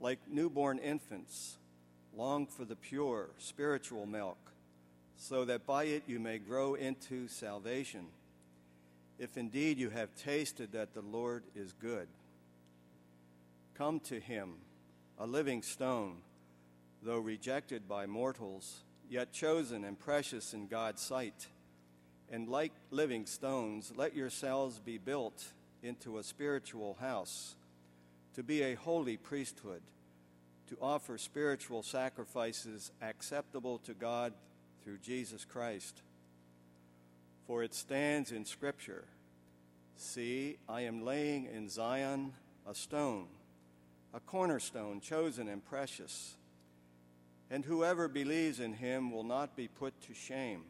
like newborn infants, long for the pure spiritual milk, so that by it you may grow into salvation, if indeed you have tasted that the Lord is good. Come to him, a living stone, though rejected by mortals, yet chosen and precious in God's sight. And like living stones, let yourselves be built into a spiritual house, to be a holy priesthood, to offer spiritual sacrifices acceptable to God through Jesus Christ. For it stands in Scripture, "See, I am laying in Zion a stone, a cornerstone chosen and precious, and whoever believes in him will not be put to shame."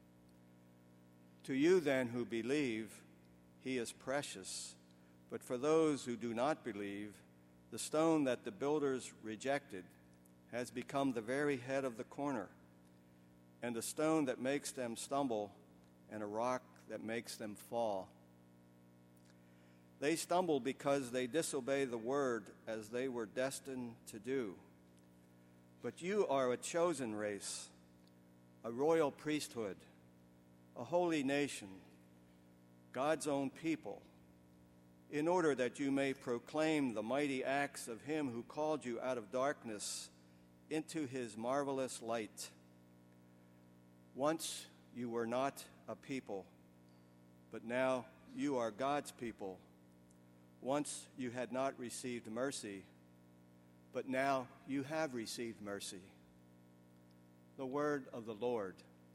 To you then who believe, he is precious, but for those who do not believe, the stone that the builders rejected has become the very head of the corner, and a stone that makes them stumble, and a rock that makes them fall. They stumble because they disobey the word as they were destined to do. But you are a chosen race, a royal priesthood, a holy nation, God's own people, in order that you may proclaim the mighty acts of him who called you out of darkness into his marvelous light. Once you were not a people, but now you are God's people. Once you had not received mercy, but now you have received mercy. The word of the Lord.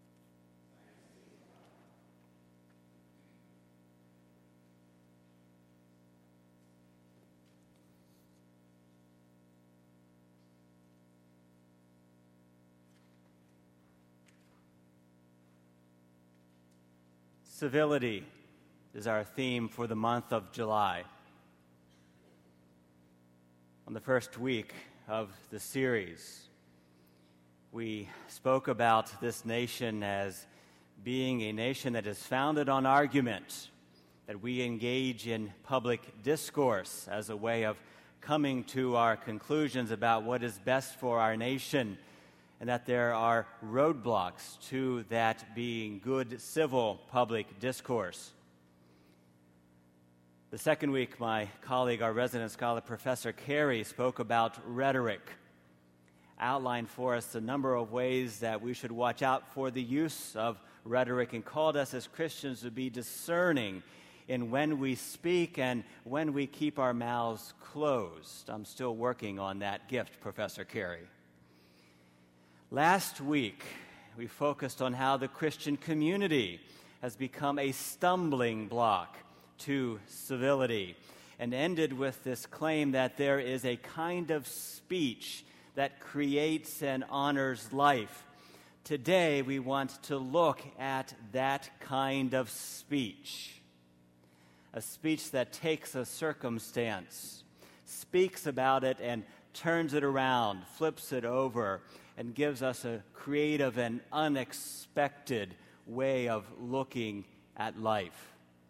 Civility is our theme for the month of July. On the first week of the series, we spoke about this nation as being a nation that is founded on argument, that we engage in public discourse as a way of coming to our conclusions about what is best for our nation, and that there are roadblocks to that being good civil public discourse. The second week, my colleague, our resident scholar, Professor Carey, spoke about rhetoric, outlined for us a number of ways that we should watch out for the use of rhetoric, and called us as Christians to be discerning in when we speak and when we keep our mouths closed. I'm still working on that gift, Professor Carey. Last week, we focused on how the Christian community has become a stumbling block to civility, and ended with this claim that there is a kind of speech that creates and honors life. Today, we want to look at that kind of speech, a speech that takes a circumstance, speaks about it and turns it around, flips it over, and gives us a creative and unexpected way of looking at life.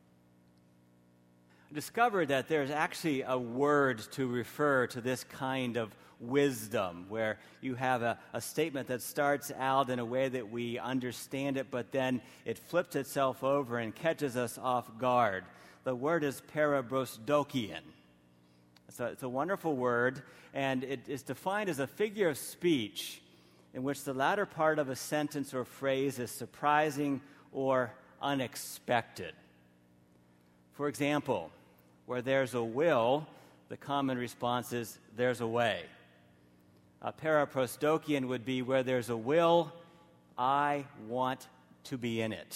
I discovered that there's actually a word to refer to this kind of wisdom, where you have a statement that starts out in a way that we understand it, but then it flips itself over and catches us off guard. The word is parabrostokian. It's a wonderful word, and it is defined as a figure of speech in which the latter part of a sentence or phrase is surprising or unexpected. For example, where there's a will, the common response is, there's a way. A paraprostokian would be, where there's a will, I want to be in it.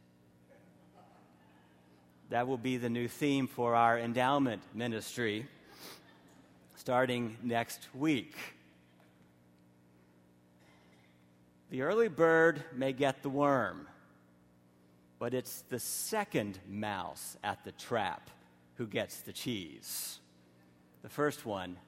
That will be the new theme for our endowment ministry starting next week. The early bird may get the worm, but it's the second mouse at the trap who gets the cheese. The first one.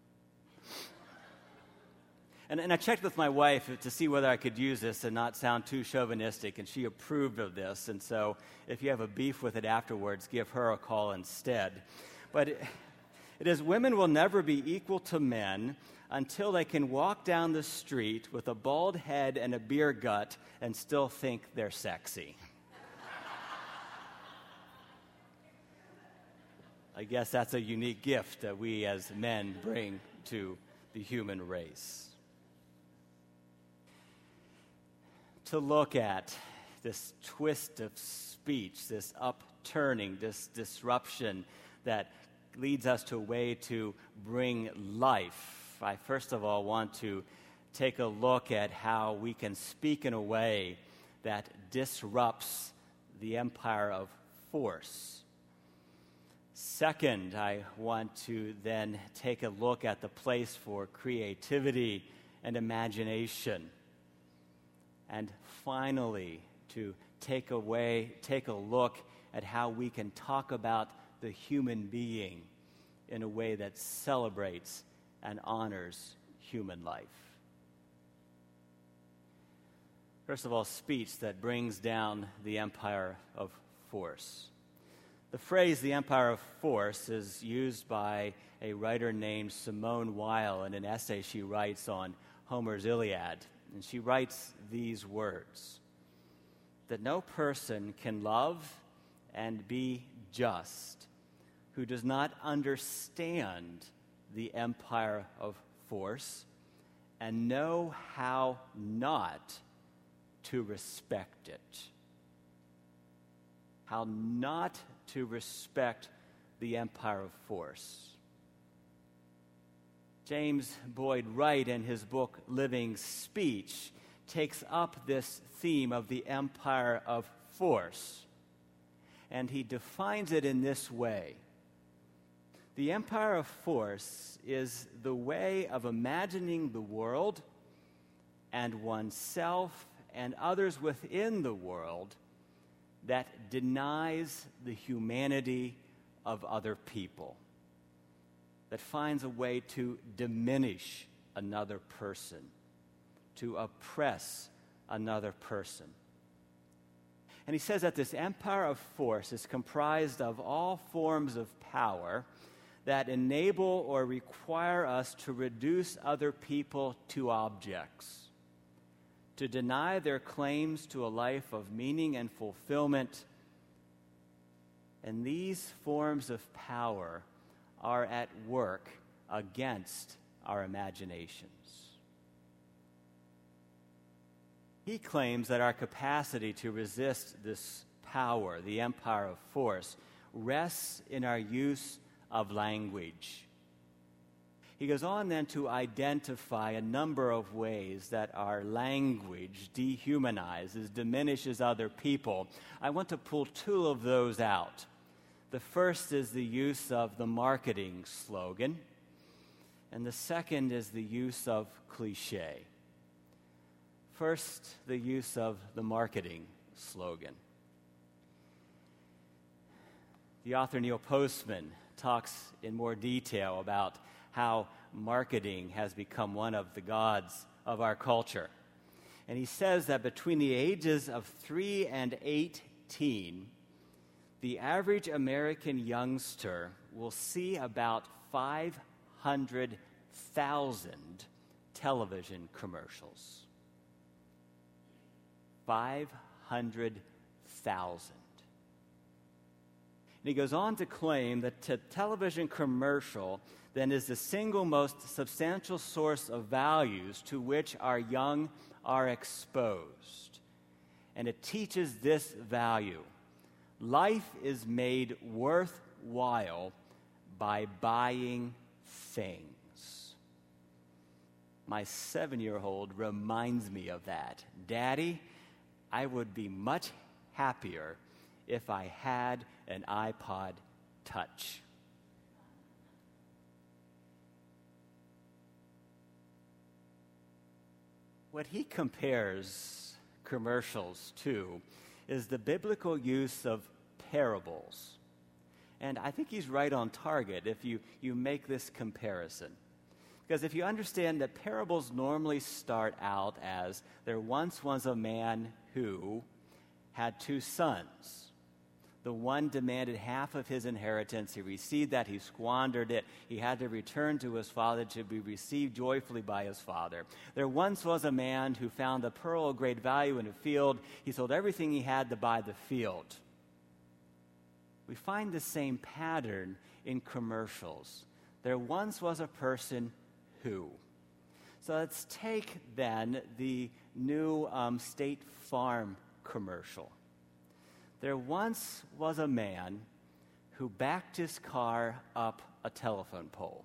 And I checked with my wife to see whether I could use this and not sound too chauvinistic, and she approved of this. And so if you have a beef with it afterwards, give her a call instead. But It is, women will never be equal to men until they can walk down the street with a bald head and a beer gut and still think they're sexy. I guess that's a unique gift that we as men bring to the human race. To look at this twist of speech, this upturning, this disruption that leads us to a way to bring life, I first of all want to take a look at how we can speak in a way that disrupts the empire of force. Second, I want to then take a look at the place for creativity and imagination. And finally, to take a look at how we can talk about the human being in a way that celebrates and honors human life. First of all, speech that brings down the empire of force. The phrase, the empire of force, is used by a writer named Simone Weil in an essay she writes on Homer's Iliad. And she writes these words, that no person can love and be just who does not understand the empire of force and know how not to respect it. How not to respect the empire of force. James Boyd Wright, in his book Living Speech, takes up this theme of the empire of force, and he defines it in this way. The empire of force is the way of imagining the world and oneself and others within the world that denies the humanity of other people, that finds a way to diminish another person, to oppress another person. And he says that this empire of force is comprised of all forms of power that enable or require us to reduce other people to objects, to deny their claims to a life of meaning and fulfillment. And these forms of power are at work against our imaginations. He claims that our capacity to resist this power, the empire of force, rests in our use of language. He goes on then to identify a number of ways that our language dehumanizes, diminishes other people. I want to pull two of those out. The first is the use of the marketing slogan, and the second is the use of cliche. First, the use of the marketing slogan. The author Neil Postman talks in more detail about how marketing has become one of the gods of our culture. And he says that between the ages of 3 and 18, the average American youngster will see about 500,000 television commercials. 500,000. And he goes on to claim that a television commercial then is the single most substantial source of values to which our young are exposed. And it teaches this value. Life is made worthwhile by buying things. My 7-year-old reminds me of that. Daddy, I would be much happier if I had an iPod Touch. What he compares commercials to is the biblical use of parables. And I think he's right on target if you make this comparison. Because if you understand that parables normally start out as, there once was a man who had 2 sons. The one demanded half of his inheritance. He received that. He squandered it. He had to return to his father to be received joyfully by his father. There once was a man who found a pearl of great value in a field. He sold everything he had to buy the field. We find the same pattern in commercials. There once was a person who. So let's take then the new State Farm commercial. There once was a man who backed his car up a telephone pole.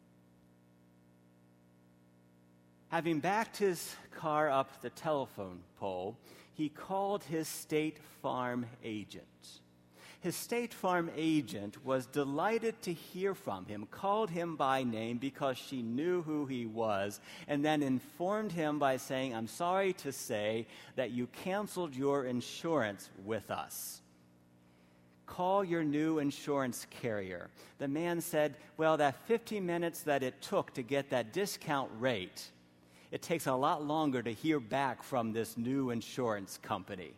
Having backed his car up the telephone pole, he called his State Farm agent. His State Farm agent was delighted to hear from him, called him by name because she knew who he was, and then informed him by saying, "I'm sorry to say that you canceled your insurance with us. Call your new insurance carrier." The man said, "Well, that 15 minutes that it took to get that discount rate, it takes a lot longer to hear back from this new insurance company."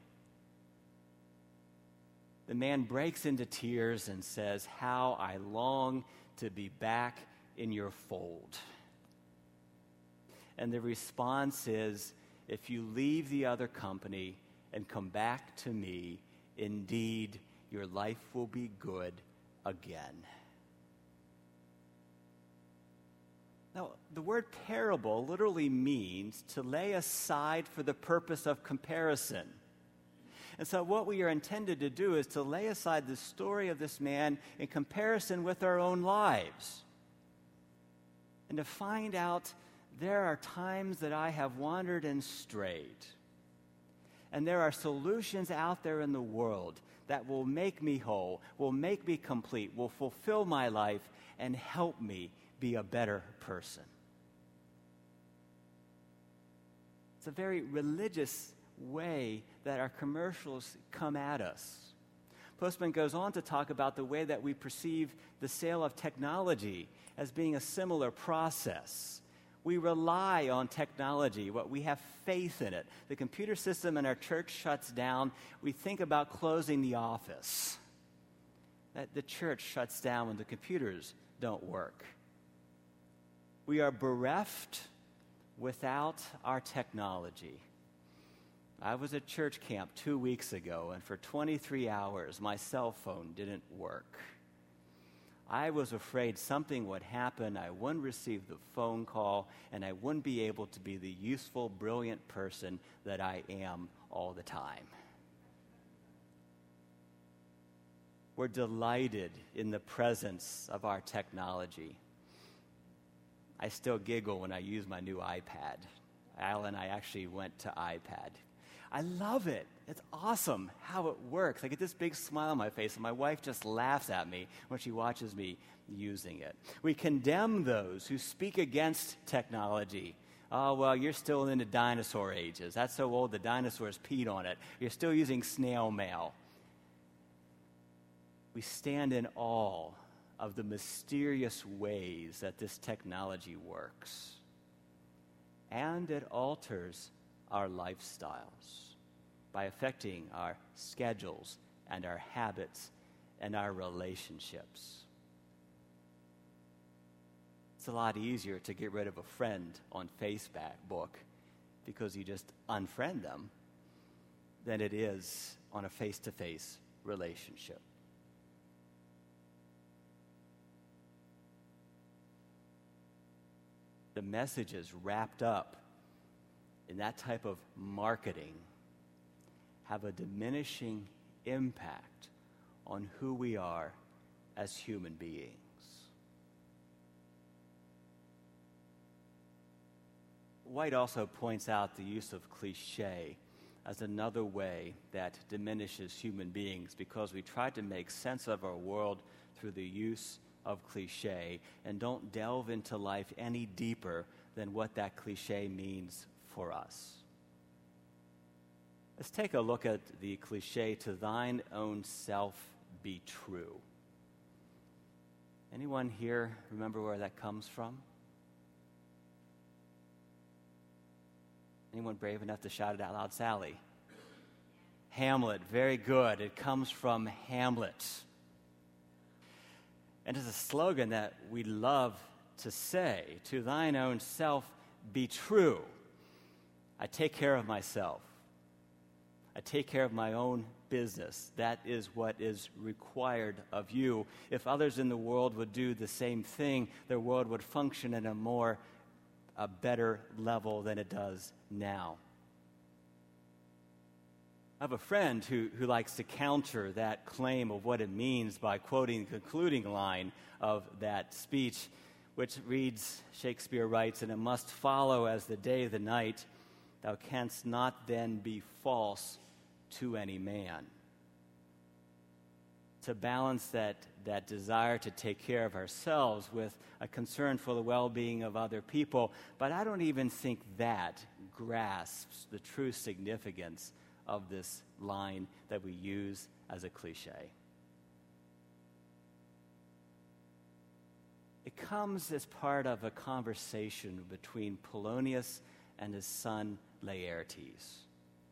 The man breaks into tears and says, "How I long to be back in your fold." And the response is, "If you leave the other company and come back to me, indeed, your life will be good again." Now, the word parable literally means to lay aside for the purpose of comparison. And so what we are intended to do is to lay aside the story of this man in comparison with our own lives. And to find out there are times that I have wandered and strayed. And there are solutions out there in the world that will make me whole, will make me complete, will fulfill my life, and help me be a better person. It's a very religious way that our commercials come at us. Postman goes on to talk about the way that we perceive the sale of technology as being a similar process. We rely on technology, we have faith in it. The computer system in our church shuts down. We think about closing the office. That the church shuts down when the computers don't work. We are bereft without our technology. I was at church camp 2 weeks ago, and for 23 hours, my cell phone didn't work. I was afraid something would happen, I wouldn't receive the phone call, and I wouldn't be able to be the useful, brilliant person that I am all the time. We're delighted in the presence of our technology. I still giggle when I use my new iPad. Al and I actually went to iPad. I love it. It's awesome how it works. I get this big smile on my face, and my wife just laughs at me when she watches me using it. We condemn those who speak against technology. "Oh, well, you're still in the dinosaur ages. That's so old the dinosaurs peed on it. You're still using snail mail." We stand in awe of the mysterious ways that this technology works. And it alters our lifestyles by affecting our schedules and our habits and our relationships. It's a lot easier to get rid of a friend on Facebook because you just unfriend them than it is on a face-to-face relationship. The messages wrapped up in that type of marketing have a diminishing impact on who we are as human beings. White also points out the use of cliché as another way that diminishes human beings because we try to make sense of our world through the use of cliché and don't delve into life any deeper than what that cliché means for us. Let's take a look at the cliché, "To thine own self be true." Anyone here remember where that comes from? Anyone brave enough to shout it out loud? Sally. Hamlet, very good. It comes from Hamlet. And it's a slogan that we love to say, to thine own self be true. I take care of myself. I take care of my own business. That is what is required of you. If others in the world would do the same thing, their world would function at a better level than it does now. I have a friend who likes to counter that claim of what it means by quoting the concluding line of that speech, which reads, Shakespeare writes, "And it must follow as the day the night, thou canst not then be false to any man." To balance that desire to take care of ourselves with a concern for the well-being of other people, but I don't even think that grasps the true significance of this line that we use as a cliche. It comes as part of a conversation between Polonius and his son Laertes.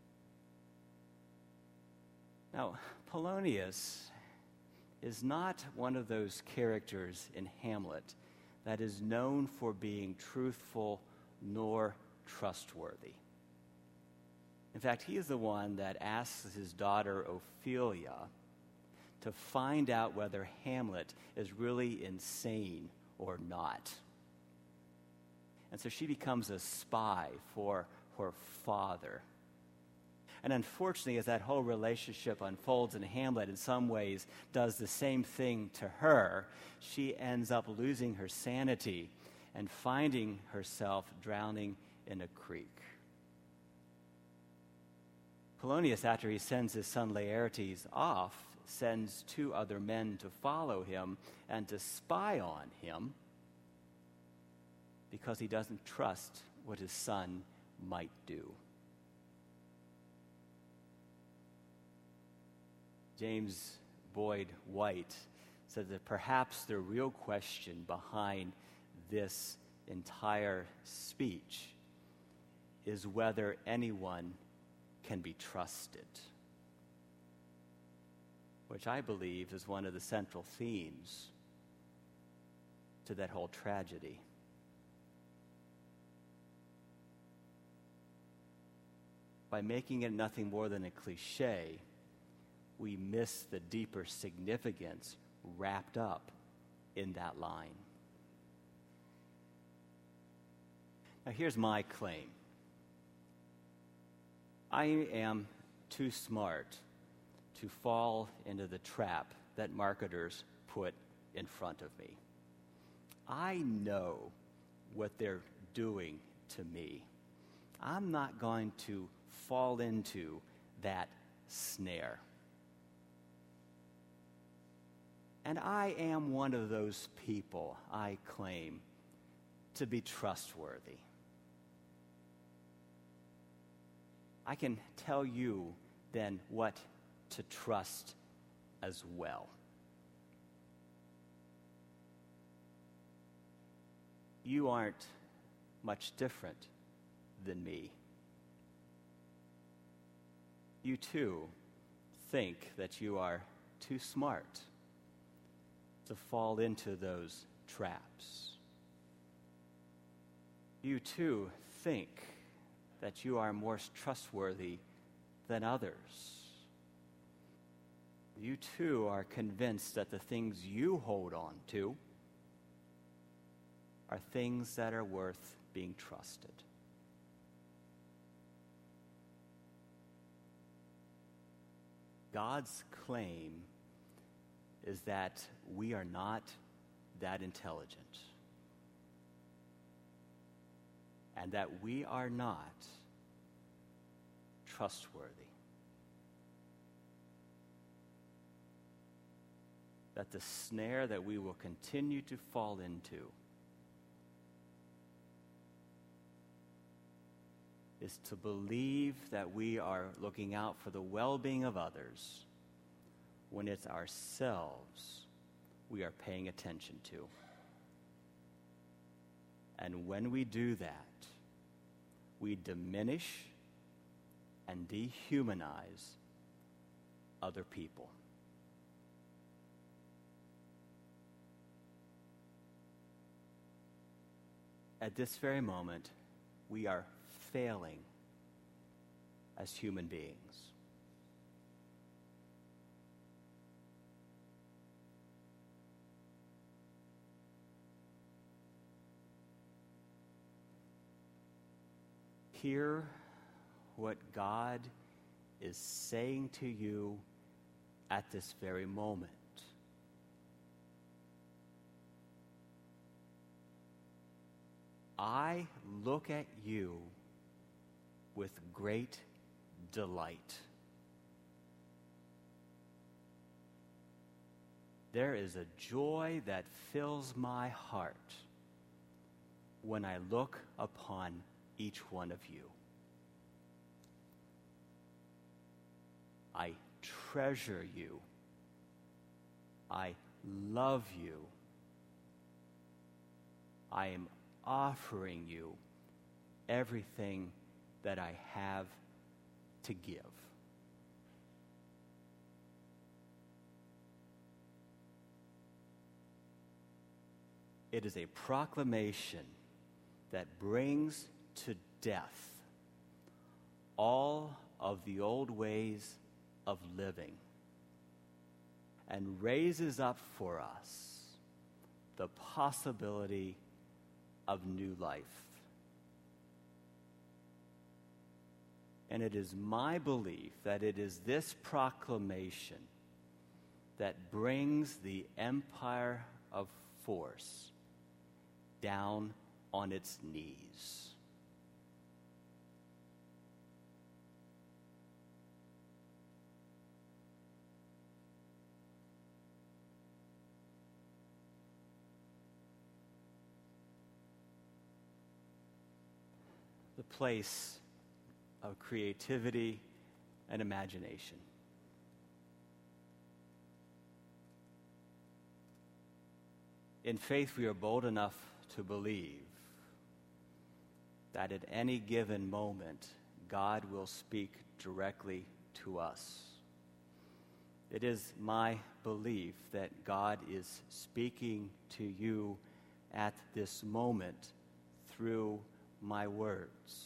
Now, Polonius is not one of those characters in Hamlet that is known for being truthful nor trustworthy. In fact, he is the one that asks his daughter Ophelia to find out whether Hamlet is really insane or not. And so she becomes a spy for her father. And unfortunately, as that whole relationship unfolds in Hamlet, in some ways does the same thing to her, she ends up losing her sanity and finding herself drowning in a creek. Polonius, after he sends his son Laertes off, sends 2 other men to follow him and to spy on him because he doesn't trust what his son might do. James Boyd White said that perhaps the real question behind this entire speech is whether anyone can be trusted, which I believe is one of the central themes to that whole tragedy. By making it nothing more than a cliche, we miss the deeper significance wrapped up in that line. Now, here's my claim. I am too smart to fall into the trap that marketers put in front of me. I know what they're doing to me. I'm not going to fall into that snare. And I am one of those people, I claim, to be trustworthy. I can tell you then what to trust as well. You aren't much different than me. You too think that you are too smart to fall into those traps. You too think that you are more trustworthy than others. You too are convinced that the things you hold on to are things that are worth being trusted. God's claim is that we are not that intelligent, and that we are not trustworthy. That the snare that we will continue to fall into is to believe that we are looking out for the well-being of others when it's ourselves we are paying attention to. And when we do that, we diminish and dehumanize other people. At this very moment, we are failing as human beings. Hear what God is saying to you at this very moment. I look at you with great delight. There is a joy that fills my heart when I look upon each one of you. I treasure you. I love you. I am offering you everything that I have to give. It is a proclamation that brings to death all of the old ways of living and raises up for us the possibility of new life. And it is my belief that it is this proclamation that brings the empire of force down on its knees. The place of creativity and imagination. In faith, we are bold enough to believe that at any given moment, God will speak directly to us. It is my belief that God is speaking to you at this moment through my words.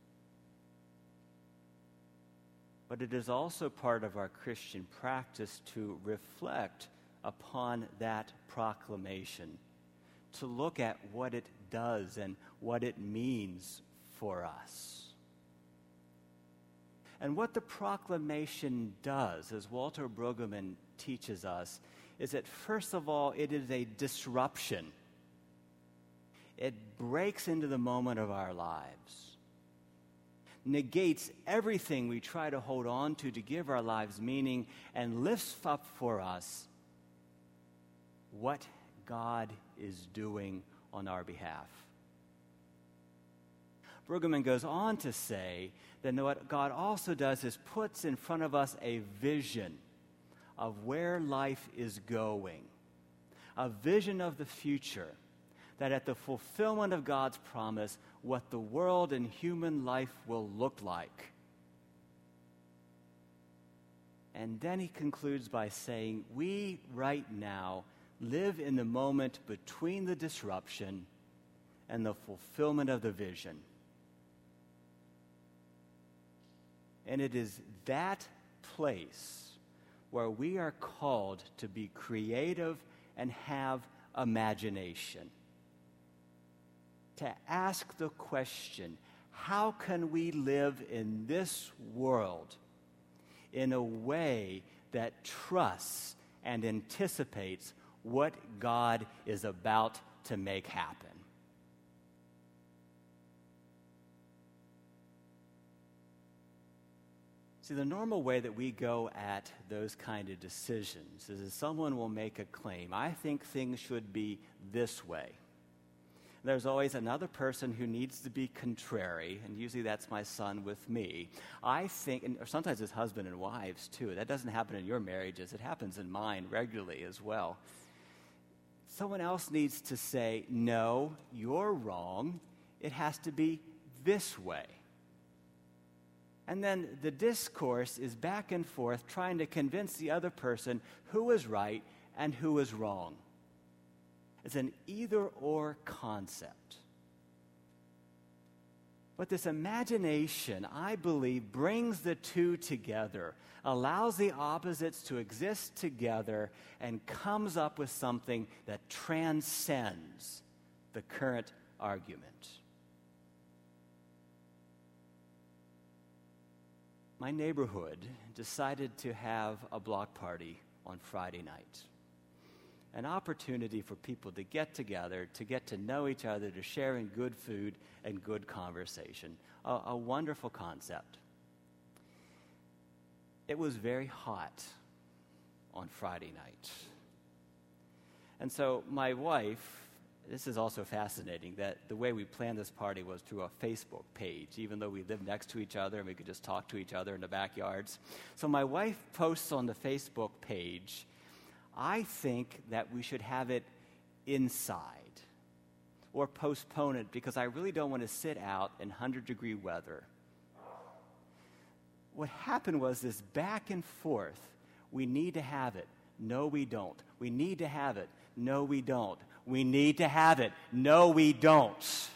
But it is also part of our Christian practice to reflect upon that proclamation, to look at what it does and what it means for us. And what the proclamation does, as Walter Brueggemann teaches us, is that first of all, it is a disruption. It breaks into the moment of our lives, negates everything we try to hold on to give our lives meaning, and lifts up for us what God is doing on our behalf. Brueggemann goes on to say that what God also does is puts in front of us a vision of where life is going, a vision of the future, that at the fulfillment of God's promise, what the world and human life will look like. And then he concludes by saying, we right now live in the moment between the disruption and the fulfillment of the vision. And it is that place where we are called to be creative and have imagination. To ask the question, how can we live in this world in a way that trusts and anticipates what God is about to make happen? See, the normal way that we go at those kind of decisions is that someone will make a claim. I think things should be this way. There's always another person who needs to be contrary, and usually that's my son with me. I think, or sometimes it's husband and wives too. That doesn't happen in your marriages. It happens in mine regularly as well. Someone else needs to say, no, you're wrong. It has to be this way. And then the discourse is back and forth trying to convince the other person who is right and who is wrong. It's an either-or concept. But this imagination, I believe, brings the two together, allows the opposites to exist together, and comes up with something that transcends the current argument. My neighborhood decided to have a block party on Friday night. An opportunity for people to get together, to get to know each other, to share in good food and good conversation. A wonderful concept. It was very hot on Friday night. And so my wife, this is also fascinating, that the way we planned this party was through a Facebook page, even though we lived next to each other and we could just talk to each other in the backyards. So my wife posts on the Facebook page, I think that we should have it inside or postpone it because I really don't want to sit out in 100-degree weather. What happened was this back and forth. We need to have it. No, we don't. We need to have it. No, we don't. We need to have it. No, we don't.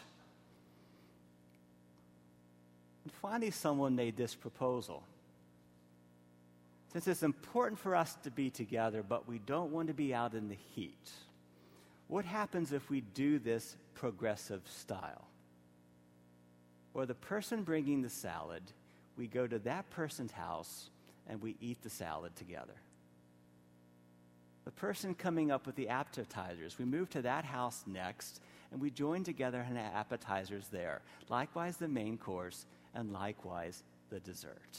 And finally, someone made this proposal. Since it's important for us to be together, but we don't want to be out in the heat, what happens if we do this progressive style? Or the person bringing the salad, we go to that person's house and we eat the salad together. The person coming up with the appetizers, we move to that house next and we join together and have appetizers there. Likewise the main course and likewise the dessert.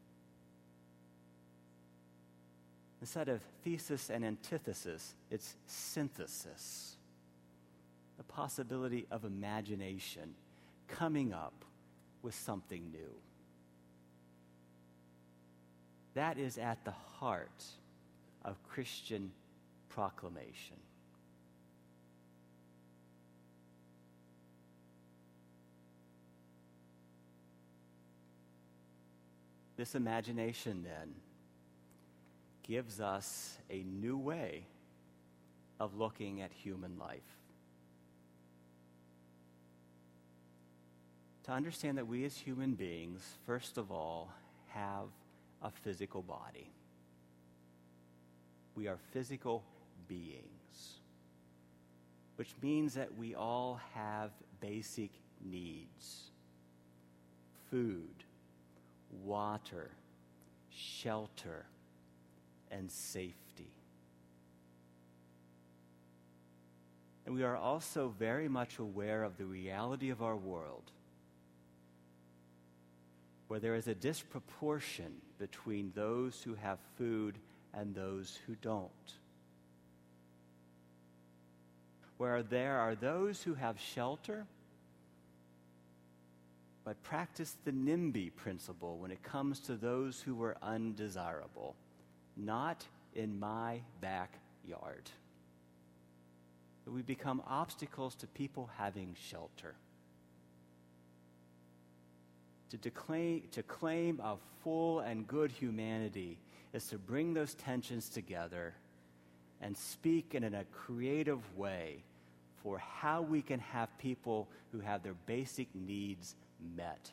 Instead of thesis and antithesis, it's synthesis. The possibility of imagination coming up with something new. That is at the heart of Christian proclamation. This imagination, then, gives us a new way of looking at human life. To understand that we as human beings, first of all, have a physical body. We are physical beings, which means that we all have basic needs: food, water, shelter, and safety. And we are also very much aware of the reality of our world, where there is a disproportion between those who have food and those who don't. Where there are those who have shelter, but practice the NIMBY principle when it comes to those who are undesirable. Not in my backyard. We become obstacles to people having shelter. To claim a full and good humanity is to bring those tensions together and speak in a creative way for how we can have people who have their basic needs met.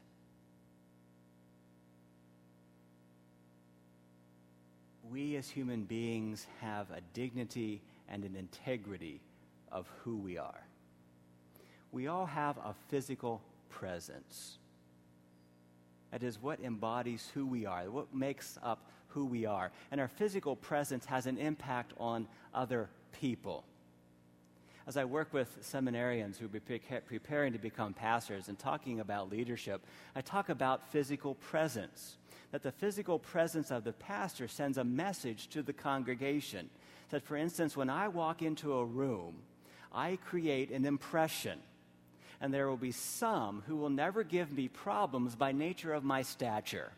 We as human beings have a dignity and an integrity of who we are. We all have a physical presence. That is what embodies who we are, what makes up who we are. And our physical presence has an impact on other people. As I work with seminarians who are preparing to become pastors and talking about leadership, I talk about physical presence. That the physical presence of the pastor sends a message to the congregation. That, for instance, when I walk into a room, I create an impression. And there will be some who will never give me problems by nature of my stature.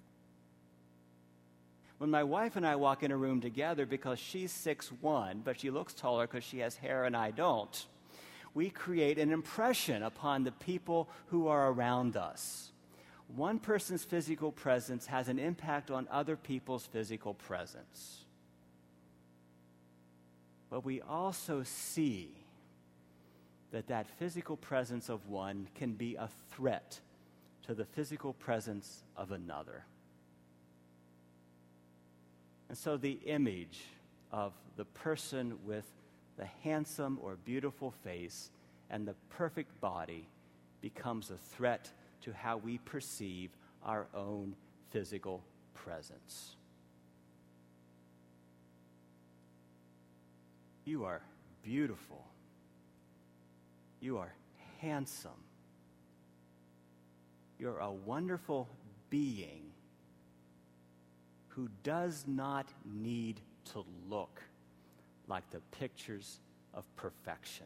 When my wife and I walk in a room together because she's 6'1", but she looks taller because she has hair and I don't, we create an impression upon the people who are around us. one person's physical presence has an impact on other people's physical presence. But we also see that physical presence of one can be a threat to the physical presence of another. And so the image of the person with the handsome or beautiful face and the perfect body becomes a threat to how we perceive our own physical presence. You are beautiful. You are handsome. You're a wonderful being who does not need to look like the pictures of perfection.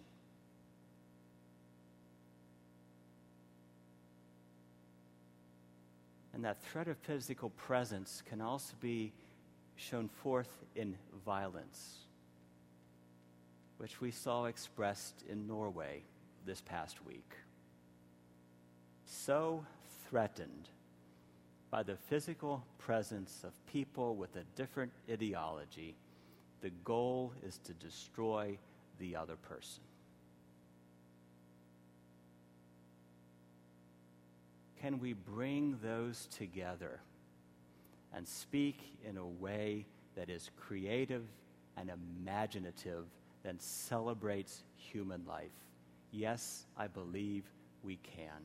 And that threat of physical presence can also be shown forth in violence, which we saw expressed in Norway this past week. So threatened by the physical presence of people with a different ideology, the goal is to destroy the other person. Can we bring those together and speak in a way that is creative and imaginative, that celebrates human life? Yes, I believe we can.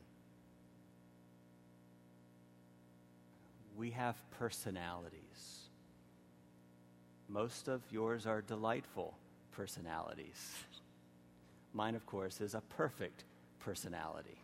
We have personalities. Most of yours are delightful personalities. Mine, of course, is a perfect personality.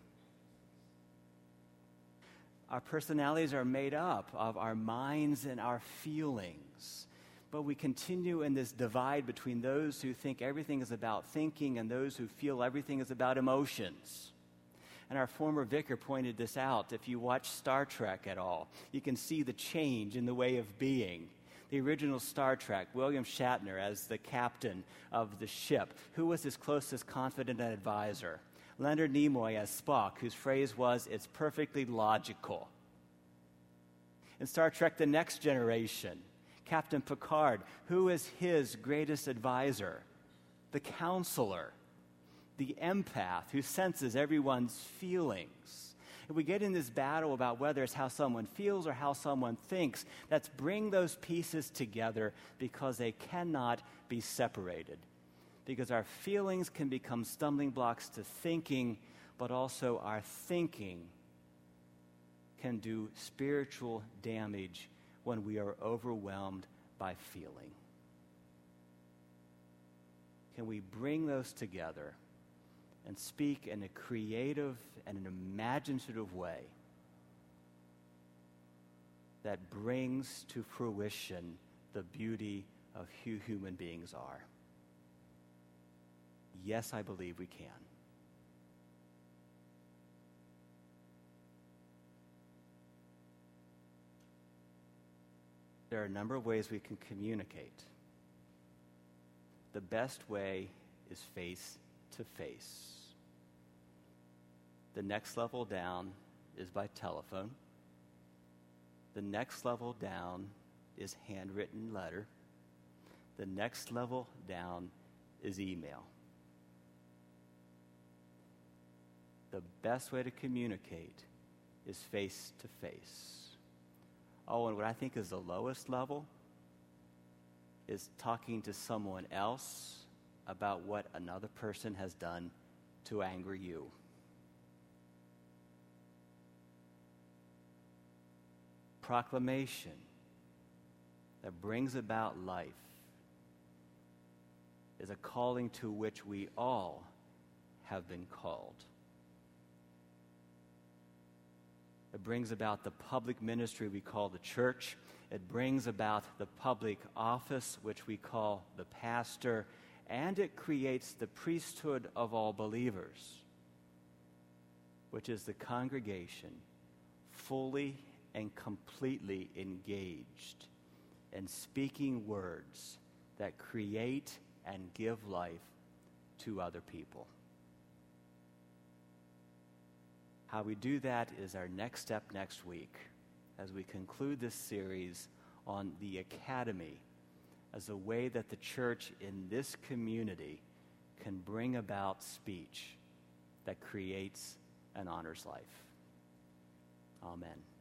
Our personalities are made up of our minds and our feelings. But we continue in this divide between those who think everything is about thinking and those who feel everything is about emotions. And our former vicar pointed this out. If you watch Star Trek at all, you can see the change in the way of being. The original Star Trek, William Shatner as the captain of the ship, who was his closest confidant and advisor? Leonard Nimoy as Spock, whose phrase was, "It's perfectly logical." In Star Trek The Next Generation, Captain Picard, who is his greatest advisor? The counselor, the empath who senses everyone's feelings. If we get in this battle about whether it's how someone feels or how someone thinks, let's bring those pieces together because they cannot be separated. Because our feelings can become stumbling blocks to thinking, but also our thinking can do spiritual damage when we are overwhelmed by feeling. Can we bring those together and speak in a creative and an imaginative way that brings to fruition the beauty of who human beings are? Yes, I believe we can. There are a number of ways we can communicate. The best way is face to face. The next level down is by telephone. The next level down is handwritten letter. The next level down is email. The best way to communicate is face to face. Oh, and what I think is the lowest level is talking to someone else about what another person has done to anger you. Proclamation that brings about life is a calling to which we all have been called. It brings about the public ministry we call the church. It brings about the public office, which we call the pastor, and it creates the priesthood of all believers, which is the congregation fully and completely engaged in speaking words that create and give life to other people. How we do that is our next step next week as we conclude this series on the academy as a way that the church in this community can bring about speech that creates and honors life. Amen.